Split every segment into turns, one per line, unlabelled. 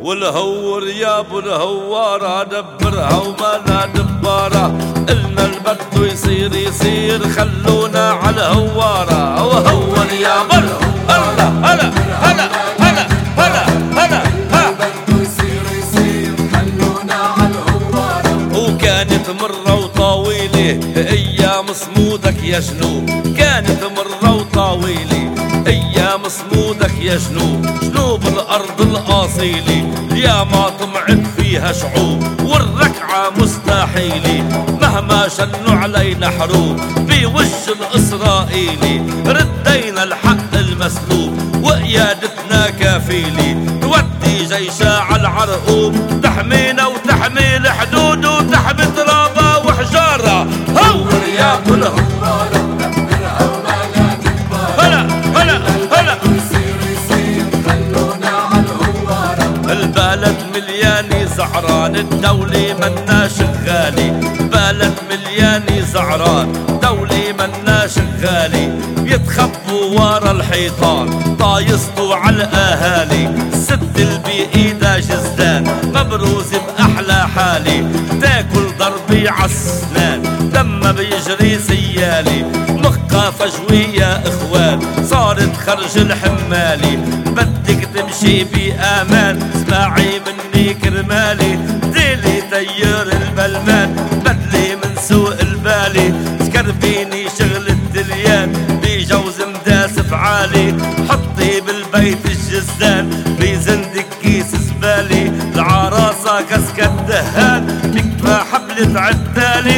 والهور يا ابو الهوارة دبرها وما لا دبارة، قلنا البدو يصير يصير خلونا على الهوارة. وهور يا ابو هلا هلا هلا هلا هلا هلا
البدو يصير يصير خلونا على الهوارة.
وكانت مرة وطويلة ايام صمودك يا جنوب، كانت مرة وطويلة ايام صمودك يا جنوب، جنوب الارض الاصيلة يا ما طمعت فيها شعوب، والركعة مستحيلة مهما شنوا علينا حروب. بوجه الاسرائيلي ردينا الحق المسلوب، وقيادتنا كفيلة تودي جيشها على العرقوب، تحمينا وتحمي الحدود وتحمي ترابها وحجارها. هور يا ابو الهوارة
دبرها وما لا دبارة.
هلا هلا هلا
يصير يصير خلونا على الهوارة.
البلد ملياني زعران، الدولة منا شغالي، بلد ملياني زعران، دولة منا شغالي، بيتخبوا ورا الحيطان طايصتوا على الاهالي، الست اللي بايدها جزدان مبروز باحلى حالي، تاكل ضربي عالسنان دمها بيجري سيالي، مخها فجوي يا اخوان صارت خرج الحمالي، بدك تمشي بامان اسمعي مني كرمالي، ديلي طير البلمان بدلي من سوق البالي، سكربيني شغل الدليان بجوز مداس فعالي، حطي بالبيت الجزدان بيزندك كيس زبالي، العراسة كسكت دهان بكفى حبلة عالتالي،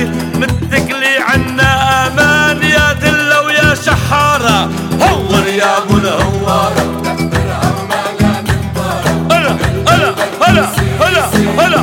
متكلي عنا امان يا دلة ويا شحارة. هور يا ابو الهوارة
دبرها وما لا دبارة.
هلا هلا هلا هلا هلا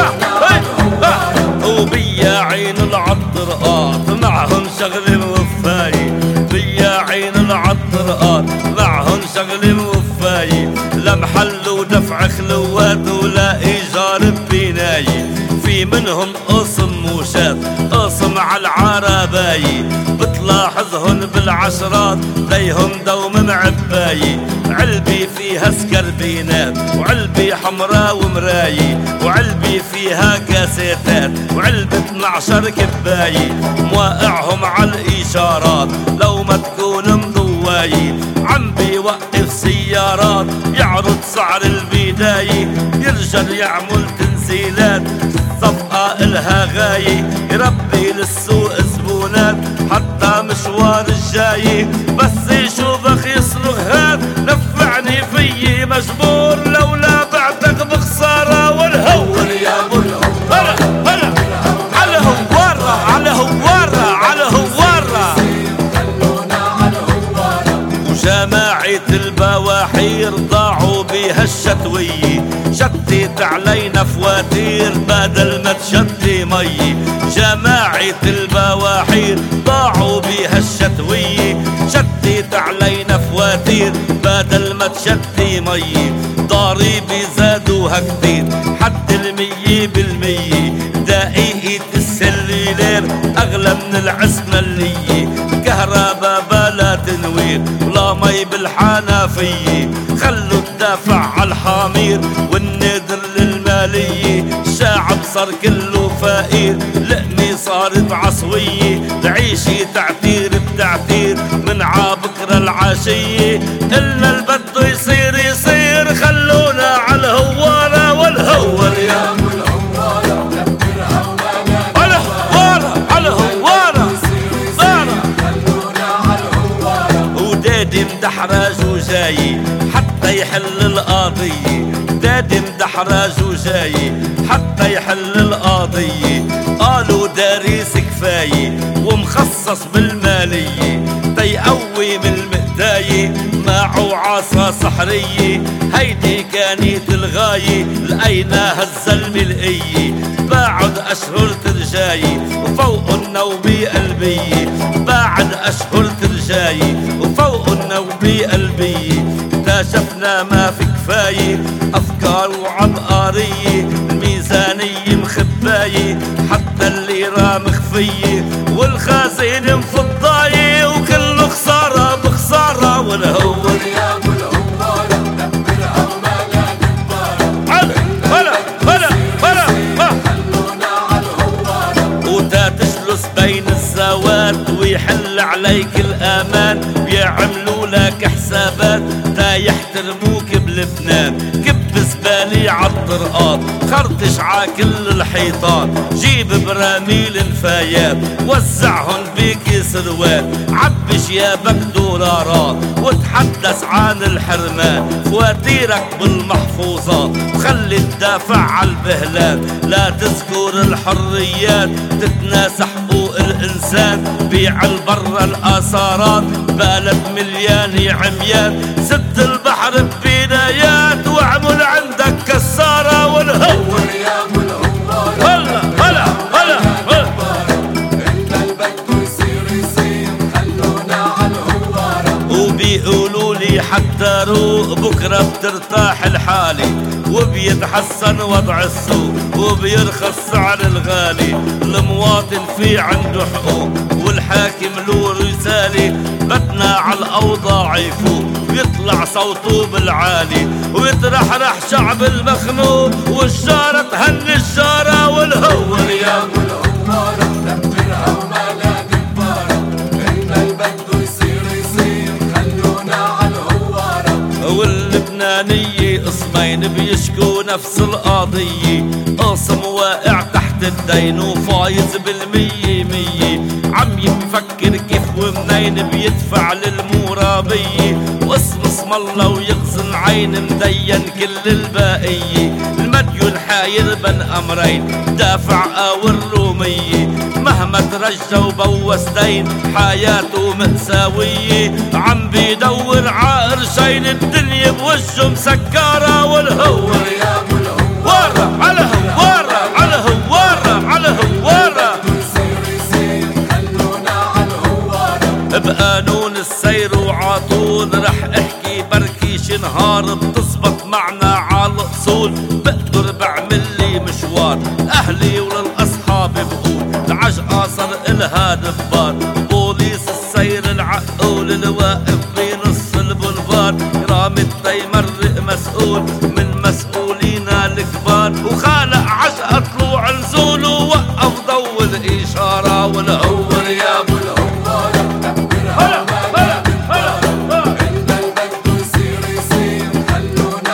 هلا وبيا عين العطرقات معهم شغل موفاي، بيا عين العطرقات معهم شغل موفاي، لا محل ودفع خلوات ولا ايجار ببناي، في منهم قسم وشات قسم على العرباي، بتلاحظهن بالعشرات ليهم دوم معباي، علبي فيها سكربينات وعلبي حمراء ومراي، وعلبي فيها كاسيتات وعلبة 12 كباي، مواقعهم على الاشارات لو ما تكون مضواي، عم بيوقف سيارات يعرض سعر البداية، يرجل يعمل تنزيلات الصفقة الها غاية، يربي للسوق زبونات حتى مشوار الجاي، بس يشوفك يصرخ هات نفعني فيي مجبور لولا بعتك بخسارة. والهور
يا ابو الهوارة
هلا هلا على هوارة على هوارة على هوارة.
خلونا على الهوارة.
وجماعة البواحير ضاعوا بها الشتوية، شتت علينا فواتير بدل ما تشتي مي، جماعة البواحير ضاعوا بها الشتوية، شتت علينا فواتير بدل ما تشتي مي، ضريبي زادوها كتير حد 100%، دقيقة السليلير أغلى من العسملية، الكهرباء بلا تنوير ولا مي بالحنفية، خلوا الدافع عالحامير والنادر للمالية، الشعب صار كله فقير لقمة صارت عصوية، العيشة تعتير بتعتير من عبكرة العشية، قلنا البدو يصير يصير خلونا على الهوارة. والهور
يا ابو الهوارة دبرها وما لا
على هوارة على هوارة
خلونا على الهوارة.
ودادي مدحرج وجاي حتى يحل القضية، دادي مدحرج وجاي حتى يحل القضية، قالوا داريس كفاية ومخصص بالمالية، تيقوي من المقداية معه عصا سحرية، هيدي كانت الغاية لقيناها الزلمة القية، بعد أشهر ترجاي وفوق النوبة قلبية، بعد أشهر ترجاي وفوق النوبة قلبية، اكتشفنا ما في كفاية أفكار وعبقرية، الميزانية مخباية حتى الليرة مخفية، والخزينة مفضاية وكله خسارة بخسارة. والهور
يا ابو الهوارة دبرها وما لا دبارة.
كل عليك الأمان بيعملوا لك حسابات تا يحترموك بلبنان. كب زبالي عالطرقات خرطش عاكل الحيطان، جيب براميل نفايات وزعهن بيكي سروات، عبي شيابك دولارات وتحدث عن الحرمان، فواتيرك بالمحفوظات وخلي تدافع عالبهلان. لا تذكر الحريات تتناسى حقوق الإنسان، بيع البر الآثارات بلد مليان عميان، سد البحر ببنايات واعمل عندك كسارة والهور
يا ابو الهوارة.
هلا هلا هلا
إلا البدو يصير خلونا عالهوارة.
وبيقولوا لي حتى روق بكرة بترتاح الحالي، وبيتحسن وضع السوق وبيرخص سعر الغالي، المواطن في عنده حقوق والحاكم له رسالة، بدنا عالأوضاع يفوق ويطلع صوته بالعالي ويترحرح شعب المخنوق والشارة تهني الشارة والهور
يا ابو الهوارة دبرها وما لا دبارة. إلا البدو يصير خلونا عالهوارة.
واللبنانية قسمين بيشكوا نفس القضية، قسم واقع تحت الدين وفايز بالمية مية، عم يفكر كيف ومنين بيدفع للمرابية، واسم اسم الله ويغزن عين مدين كل الباقية، المديون حاير بين أمرين دافع أو الرومية، مهما ترجى وبوس دين حياته مأساوية، عم بيدور عقرشين الدنيا بوجه مسكرة والهور
يا ابو
ورا على هوارة على هوارة على هوارة
يصير خلونا عالهوارة.
بقانون السير وعطول رح احكي بركي نهار بتزبط معنا عالاصول، بقدر بعمل لي مشوار اهلي وللاصحاب بقول العجقة صار الها دبار، بوليس السير العقول الواقف بنص البولفار، رامي يمرق مسؤول من مسؤولينا الكبار، وخالق عجقة طلوع نزول ووقف ضو الإشارة والهور
يا ابو الهوارة دبرها وما لا دبارة. إلا البدو يصير خلونا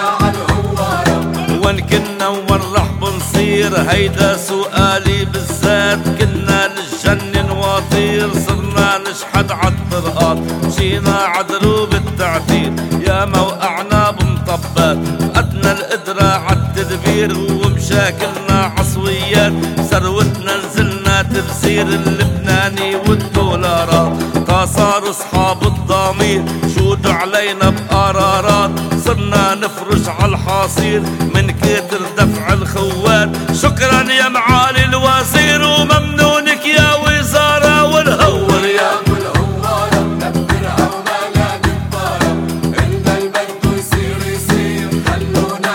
عالهوارة.
وين كنا وين رح بنصير هيدا سؤالي بالذات، كنا نتجنن واطير صرنا نشحد عالطرقات، مشينا عدروب التعتير يا موقعنا بمطبات، فقدنا القدرة عالتدبير ومشاكلنا عصويات، ثروتنا نزلنا تبذير اللبناني والدولارات، صاروا اصحاب الضمير شودوا علينا بقرارات، صرنا نفرش عالحاصير من كتر دفع الخوات، شكرا يا معالي الوزير وممنونك يا وزارة والهور
يا ابو الهوارة دبرها وما لا دبارة. إلا البدو يصير خلونا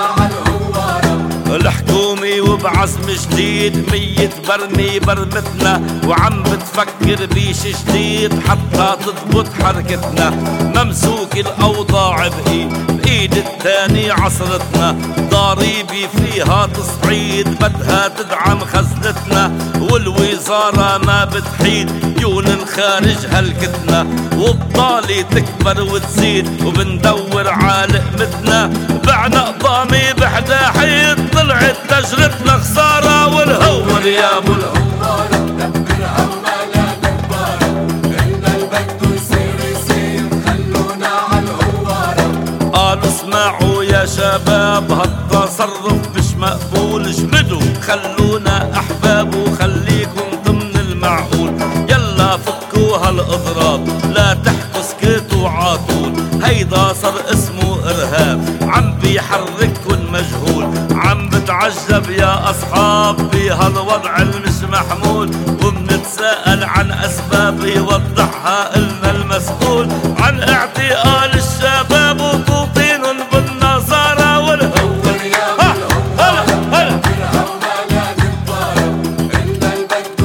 عالهوارة.
الحكومة وبعزم جديد مية برمي برمتنا، وعم بتفكر بيش جديد حتى تضبط حركتنا، ممسوك الأوضاع بإيد التاني عصرتنا، ضريبي فيها تصعيد بدها تدعم خزنتنا، والوزارة ما بتحيد ديون الخارج هلكتنا، وبطالي تكبر وتزيد وبندور عالقمتنا، بعنا قضامي بحدا حيط طلعت تجربتنا خسارة والهور يا ابو
الهوارة دبرها وما لا دبارة. إلا البدو يصير خلونا عالهوارة.
قالوا اسمعوا يا شباب هالتصرف مش مقبول، اجمدوا خلونا احباب وخليكم ضمن المعقول، يلا فكوا هالاضراب لا تحكوا سكتوا عاطول، هيدا صار اسمه ارهاب عم بيحرككن مجهول، عم بتعجب يا اصحاب بهالوضع المش محمول، وبنتساءل عن اسباب يوضحها لنا المسؤول، عن اعتقال الشباب وتوطينهم بالنظارة والهور
يا ابو الهوارة دبرها وما لا دبارة. إلا البدو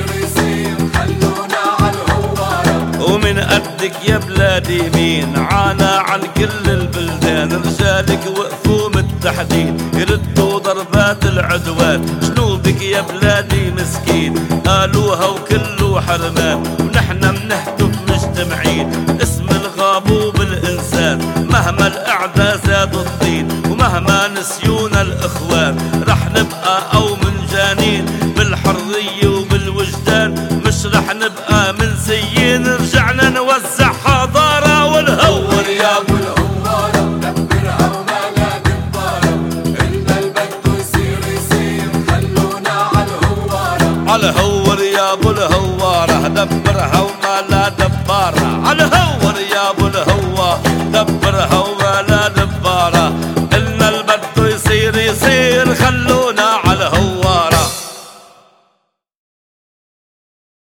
يصير خلونا عالهوارة.
ومن قدك يا بلادي مين عانى عن كل البلدان، رجالك وقفوا متحدين يردوا ضربات العدوان، جنوبك يا بلادي مسكين قالوها وكله حرمان، ونحن منهتف الأعداء زادوا الطين، ومهما نسيونا الإخوان رح نبقى أو منجانين بالحرية وبالوجدان، مش رح نبقى منسيين. رجعنا نوزع